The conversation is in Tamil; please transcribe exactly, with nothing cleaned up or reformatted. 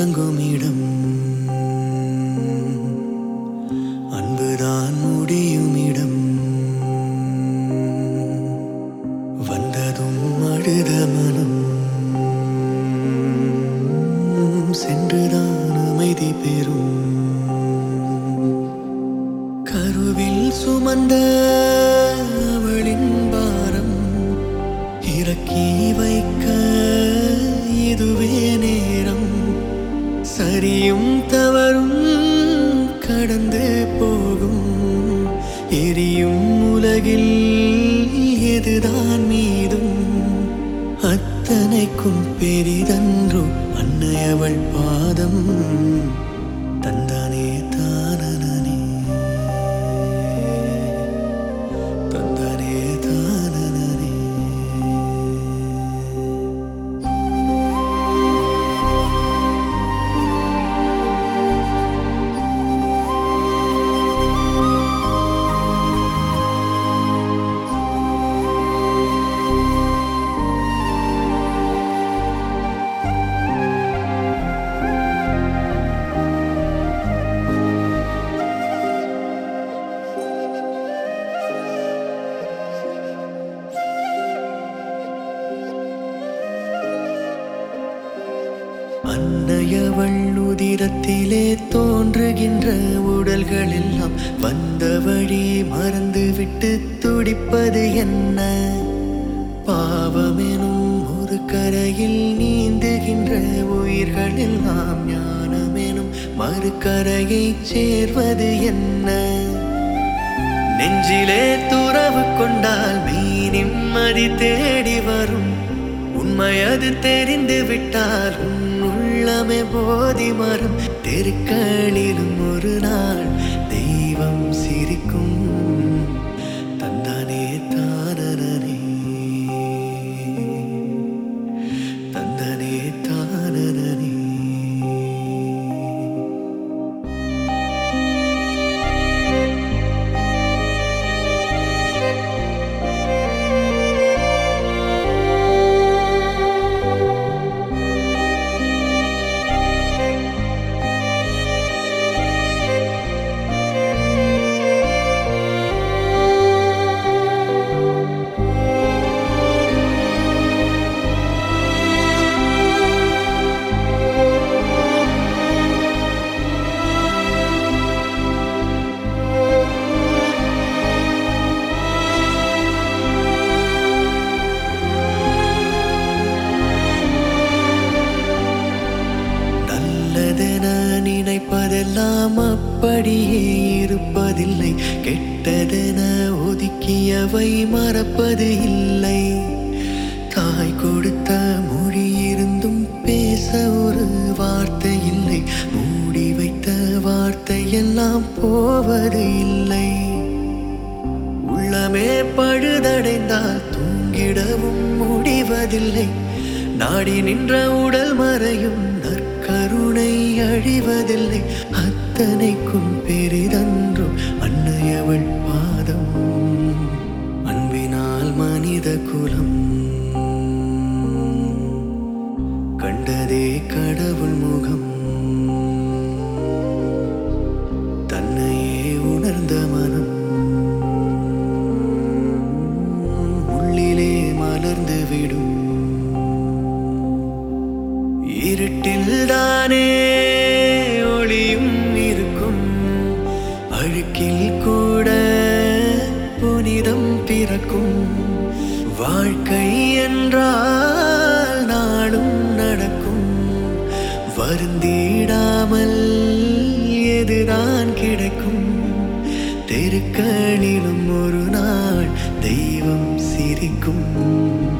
தொடங்கும் இடம், அன்புதான் முடியும் இடம். வந்ததும் அழுத மனம் சென்றுதான் அமைதி பெறும். கருவில் சுமந்த அவளின் பாரம் இறக்கி வைக்க இதுவே நேரம். சரியும் தவறும் கடந்து போகும், எரியும் உலகில் எதுதான் மீதும். அத்தனைக்கும் பெரிதன்றோ அன்னை அவள் பாதம். தந்தானே தானனே தந்தானே தானனே. அன்னையவள் உதிரத்திலே தோன்றுகின்ற உடல்கள் எல்லாம் வந்த வழி மறந்துவிட்டு துடிப்பது என்ன? பாவமெனும் ஒரு கரையில் நீந்துகின்ற உயிர்கள் எல்லாம் ஞானமெனும் மறுகரையை சேர்வது என்ன? நெஞ்சிலே துறவு கொண்டால் மெய் நிம்மதி தேடி வரும். உண்மை அது தெரிந்து விட்டால் உள்ளமே போதி மரம். தெருக்களிலும் ஒரு நாள் தெய்வம் சிரிக்கும். தந்தானே தானனே தந்தானே தானனே. நினைப்பதெல்லாம் அப்படியே இருப்பதில்லை. கெட்டதென ஒதுக்கியவை மறப்பது இல்லை. தாய் கொடுத்த மொழி இருந்தும் பேச ஒரு வார்த்தை இல்லை. மூடி வைத்த வார்த்தையெல்லாம் போவது இல்லை. உள்ளமே பழுதடைந்தால் தூங்கிடவும் முடிவதில்லை. நாடி நின்ற உடல் மறையும், நற்கருணை அழிவதில்லை. அத்தனைக்கும் பெரிதன்றோ அன்னையவள் பாதம். அன்பினால் மனித குலம் கண்டதே கடவுள் முகம். தன்னையே உணர்ந்த மனம் உள்ளிலே மலர்ந்து விடும். இருட்டில் தானே ஒளியும் இருக்கும். அழுக்கில் கூட புனிதம் பிறக்கும். வாழ்க்கை என்றால் நாளும் நடக்கும். வருந்திடாமல் எதுதான் கிடைக்கும்? தெருக்களிலும் ஒரு நாள் தெய்வம் சிரிக்கும்.